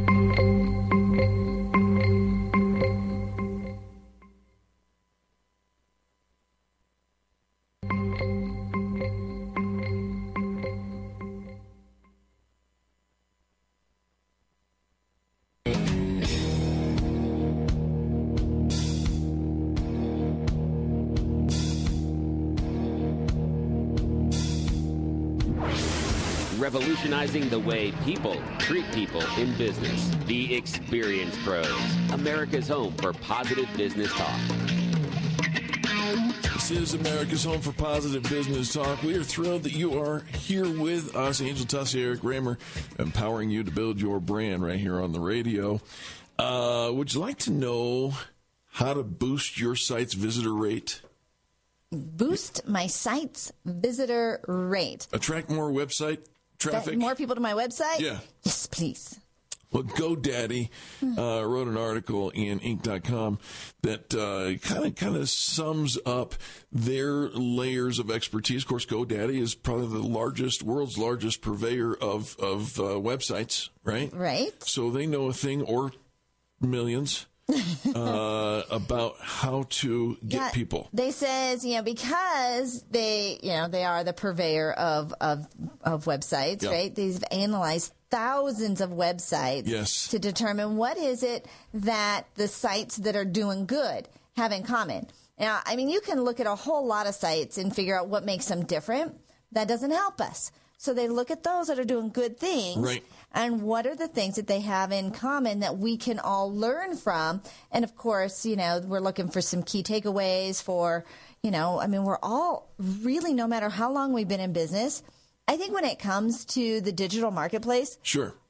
Revolutionizing the way people treat people in business. The Experience Pros, America's home for positive business talk. This is America's home for positive business talk. We are thrilled that you are here with us, Angel Tussey, Eric Raymer, empowering you to build your brand right here on the radio. Uh, would you like to know how to boost your site's visitor rate? Boost my site's visitor rate. Attract more website traffic? That more people to my website? Yeah. Yes, please. Well, GoDaddy uh, wrote an article in Inc dot com that kind of kind of sums up their layers of expertise. Of course, GoDaddy is probably the largest, world's largest purveyor of of uh, websites, right? Right. So they know a thing or millions uh, about how to get yeah, people. They says, you know, because they, you know, they are the purveyor of of, of websites, yeah. right? They've analyzed thousands of websites yes. to determine what is it that the sites that are doing good have in common. Now, I mean, you can look at a whole lot of sites and figure out what makes them different. That doesn't help us. So they look at those that are doing good things. Right. And what are the things that they have in common that we can all learn from? And, of course, you know, we're looking for some key takeaways for, you know, I mean, we're all really, no matter how long we've been in business, I think when it comes to the digital marketplace, sure,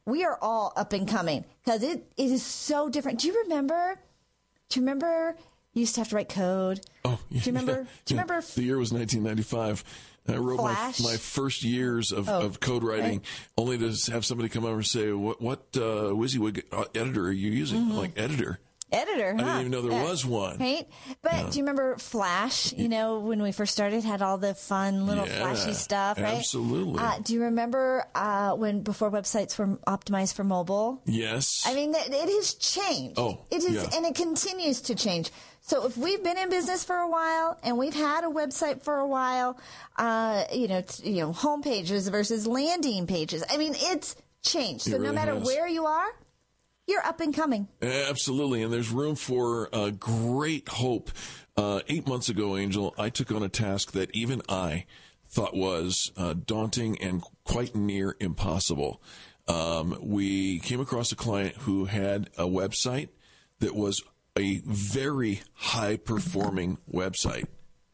we are all up and coming because it, it is so different. Do you remember? Do you remember you used to have to write code? Oh, yeah. Do you remember? Yeah, do you yeah. remember? The year was nineteen ninety-five. I wrote my, Flash? my first years of, Oh, of code writing, right. only to have somebody come over and say, "What what uh, WYSIWYG editor are you using?" Mm-hmm. I'm like, editor. Editor, I huh? didn't even know there Yeah. was one. Right? But Yeah. do you remember Flash? You know, when we first started, had all the fun little Yeah, flashy stuff, right? absolutely. Uh, do you remember uh, when before websites were optimized for mobile? Yes. I mean, it, it has changed. Oh, it is, yeah. and it continues to change. So if we've been in business for a while and we've had a website for a while, uh, you know, t- you know, home pages versus landing pages. I mean, it's changed. It So no really matter has. where you are, you're up and coming. Absolutely, and there's room for uh, great hope. Uh, eight months ago, Angel, I took on a task that even I thought was uh, daunting and quite near impossible. Um, we came across a client who had a website that was a very high-performing website.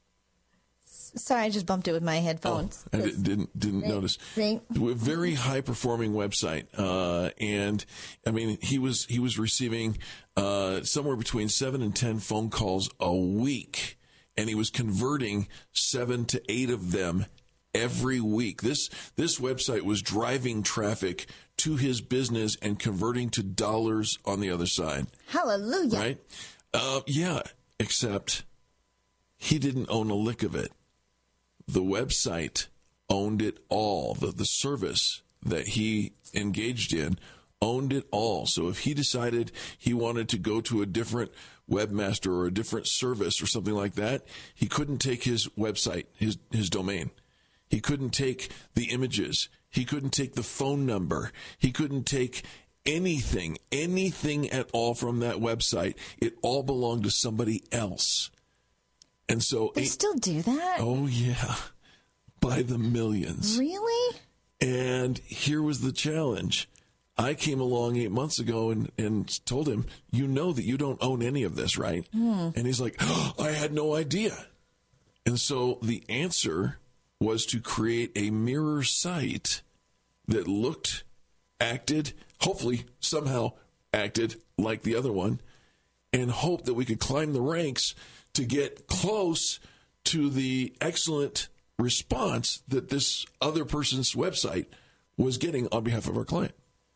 Sorry, I just bumped it with my headphones. I di- didn't didn't Right, notice. right. A very high performing website, uh, and I mean he was he was receiving uh, somewhere between seven and ten phone calls a week, and he was converting seven to eight of them every week. This this website was driving traffic to his business and converting to dollars on the other side. Hallelujah. Right? Uh, yeah, except he didn't own a lick of it. The website owned it all. The, the service that he engaged in owned it all. So if he decided he wanted to go to a different webmaster or a different service or something like that, he couldn't take his website, his, his domain. He couldn't take the images. He couldn't take the phone number. He couldn't take anything, anything at all from that website. It all belonged to somebody else. And so They still do that? Oh, yeah. By the millions. Really? And here was the challenge. I came along eight months ago and, and told him, you know that you don't own any of this, right? Hmm. And he's like, oh, I had no idea. And so the answer was to create a mirror site that looked, acted, hopefully somehow acted like the other one, and hope that we could climb the ranks to get close to the excellent response that this other person's website was getting on behalf of our client.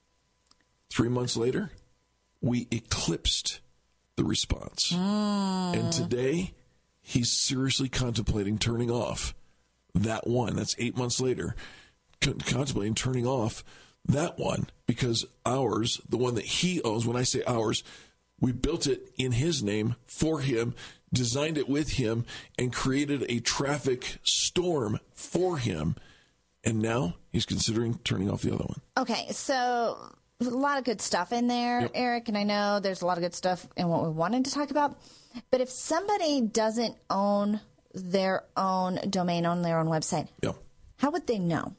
Three months later, we eclipsed the response. Mm. And today, he's seriously contemplating turning off that one. That's eight months later, con- contemplating turning off that one because ours, the one that he owns, when I say ours, we built it in his name for him, designed it with him, and created a traffic storm for him. And now he's considering turning off the other one. Okay, so a lot of good stuff in there, Yep. Eric, and I know there's a lot of good stuff in what we wanted to talk about. But if somebody doesn't own their own domain on their own website, Yep. how would they know?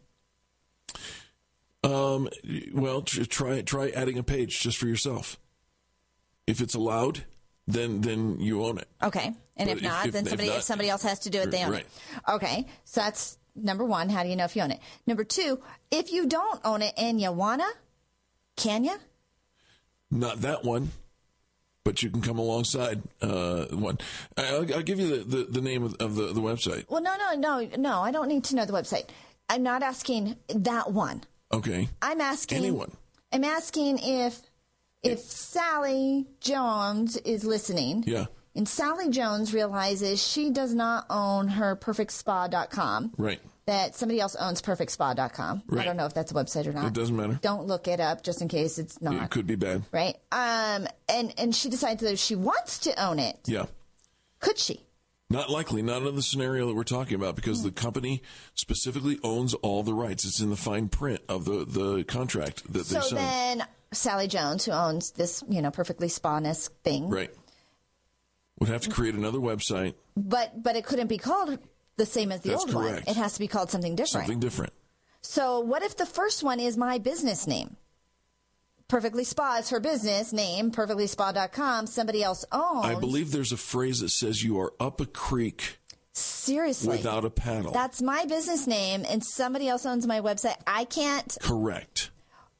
Um, well, tr- try try adding a page just for yourself. If it's allowed, then then you own it. Okay, and But if not, if- then if somebody not- if somebody else has to do it, they own Right. it. Okay, so that's number one. How do you know if you own it? Number two, if you don't own it and you wanna, can you? Not that one, but you can come alongside uh, one. I'll, I'll give you the, the, the name of, of the, the website. Well, no, no, no, no. I don't need to know the website. I'm not asking that one. Okay. I'm asking Anyone. I'm asking if if Sally Jones is listening. Yeah. And Sally Jones realizes she does not own her perfect spa dot com. Right. That somebody else owns perfect spa dot com. I Right. don't know if that's a website or not. It doesn't matter. Don't look it up just in case it's not. It could be bad. Right? Um and and she decides that if she wants to own it, Yeah. could she? Not likely, not in the scenario that we're talking about, because the company specifically owns all the rights. It's in the fine print of the, the contract that they So signed. then Sally Jones, who owns this, you know, perfectly spa-esque thing, Right. Would have to create another website, but but it couldn't be called the same as the That's old correct. one. It has to be called something different. something different. So what if the first one is my business name? Perfectly Spa is her business name, perfectly spa dot com. Somebody else owns. I believe there's a phrase that says you are up a creek Seriously. without a paddle. That's my business name, and somebody else owns my website. I can't. Correct.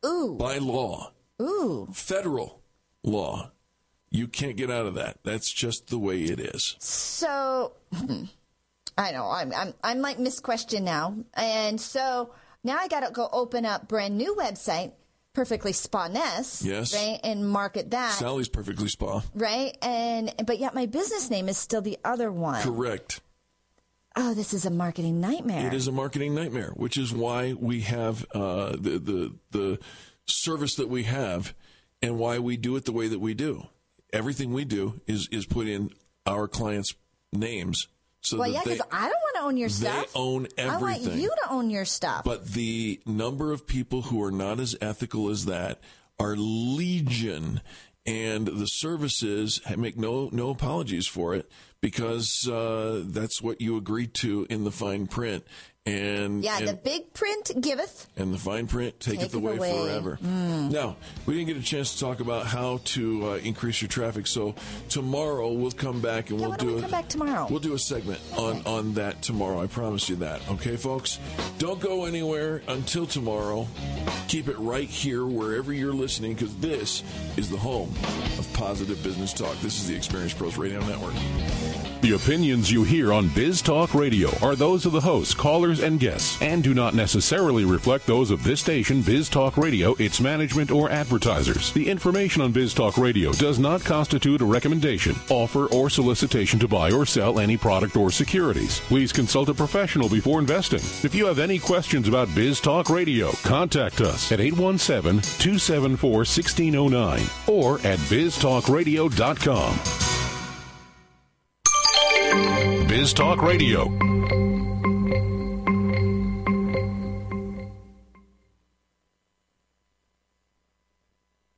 Ooh. By law. Ooh. Federal law. You can't get out of that. That's just the way it is. So, I know, I'm, I'm, I might miss question now. And so now I got to go open up brand new website, Perfectly Spa-ness. Yes. Right? And market that. Sally's Perfectly Spa. Right? And, but yet my business name is still the other one. Correct. Oh, this is a marketing nightmare. It is a marketing nightmare, which is why we have uh, the, the, the service that we have and why we do it the way that we do. Everything we do is, is put in our clients' names. So well, that yeah, because they, I don't want to own your stuff. They own everything. I want you to own your stuff. But the number of people who are not as ethical as that are legion. And the services make no no apologies for it because uh, that's what you agreed to in the fine print. And yeah, and, the big print giveth. And the fine print taketh Take away, away forever. Mm. Now, we didn't get a chance to talk about how to uh, increase your traffic. So tomorrow we'll come back and yeah, we'll why do don't we a, come back tomorrow. We'll do a segment on, on that tomorrow. I promise you that. Okay, folks? Don't go anywhere until tomorrow. Keep it right here wherever you're listening because this is the home of positive business talk. This is the Experience Pros Radio Network. The opinions you hear on Biz Talk Radio are those of the hosts, callers, and guests, and do not necessarily reflect those of this station, Biz Talk Radio, its management, or advertisers. The information on Biz Talk Radio does not constitute a recommendation, offer, or solicitation to buy or sell any product or securities. Please consult a professional before investing. If you have any questions about Biz Talk Radio, contact us at eight one seven, two seven four, one six zero nine or at biz talk radio dot com. Biz Talk Radio,